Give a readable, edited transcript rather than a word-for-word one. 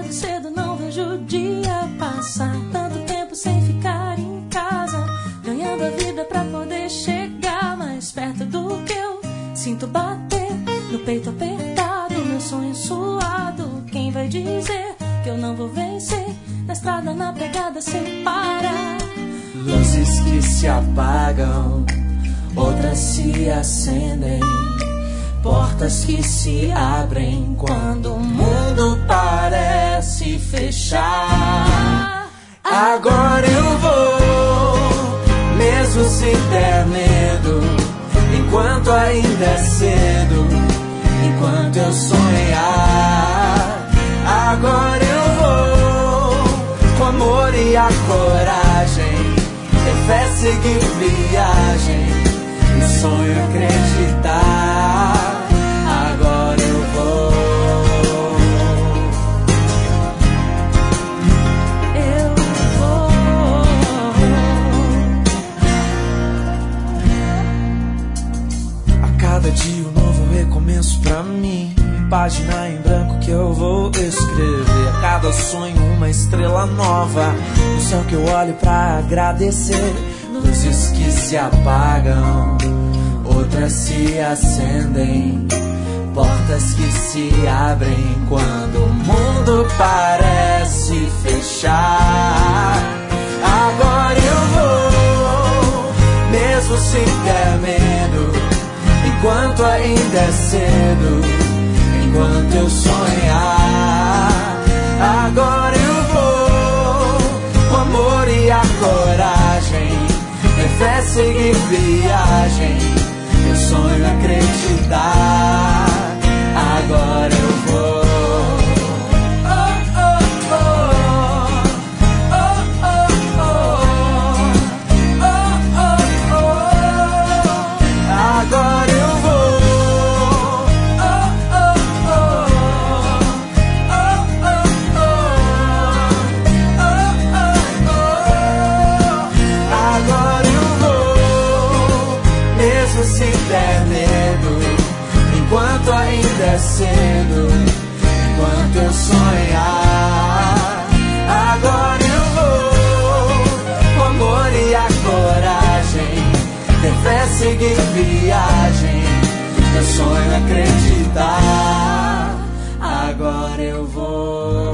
acordo cedo, não vejo o dia passar. Tanto tempo sem ficar em casa, ganhando a vida pra poder chegar mais perto do que eu sinto bater no peito apertado, meu sonho suado. Quem vai dizer que eu não vou vencer na estrada, na pegada sem parar? Luzes que se apagam, outras se acendem, portas que se abrem quando o mundo parece fechar. Agora eu vou, mesmo sem ter medo, enquanto ainda é cedo, enquanto eu sonhar. Agora eu vou, com amor e a coragem, ter fé, seguir viagem, no sonho acreditar. Agora eu vou. A cada dia um novo recomeço pra mim, página em branco que eu vou escrever. A cada sonho uma estrela nova, no céu que eu olho pra agradecer. Luzes que se apagam, outras se acendem, portas que se abrem quando o mundo parece fechar. Agora eu vou, mesmo sem ter medo, enquanto ainda é cedo, enquanto eu sonhar. Agora eu vou, com amor e a coragem, ter fé, seguir viagem, meu sonho acreditar. Agora eu vou. Agora eu vou. Agora eu vou, mesmo sem ter medo, enquanto ainda é cedo, enquanto eu sonhar. Agora eu vou, com amor e a coragem, ter fé, seguir viagem, meu sonho acreditar. Agora eu vou.